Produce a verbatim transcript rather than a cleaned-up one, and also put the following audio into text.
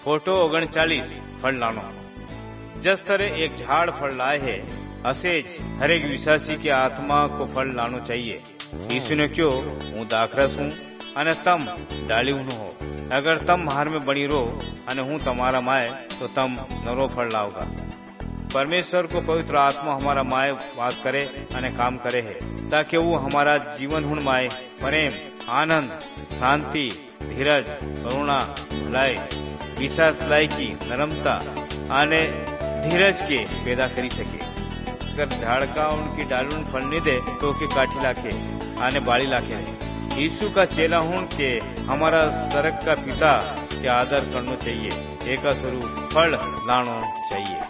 Photo ओगणचाळीस फळ लानो। जिस तरह एक झाड़ फल लाए है, असेज हर एक विश्वासी के आत्मा को फल लानो चाहिए। यीशु ने क्यों हूँ दाखरस हूँ अने तम डाली हूँ हो। अगर तम मार में बनी रो अने हूँ तमारा माय तो तम नरो फल लाओगा। परमेश्वर को पवित्र आत्मा हमारा माय वास करे अने काम करे है, ताकि वो हमारा जीवन हुण माय प्रेम, आनंद, शांति, धीरज, करुणा, भलाई, विश्वास लायकी, नरमता आने धीरज के पैदा करी सके। अगर झाड़का उनकी डालून फल नहीं दे तो के काठी लाखे आने बाड़ी लाखे नहीं। यीशु का चेला हूं के हमारा सरक का पिता के आदर करना चाहिए, एक स्वरूप फल लाना चाहिए।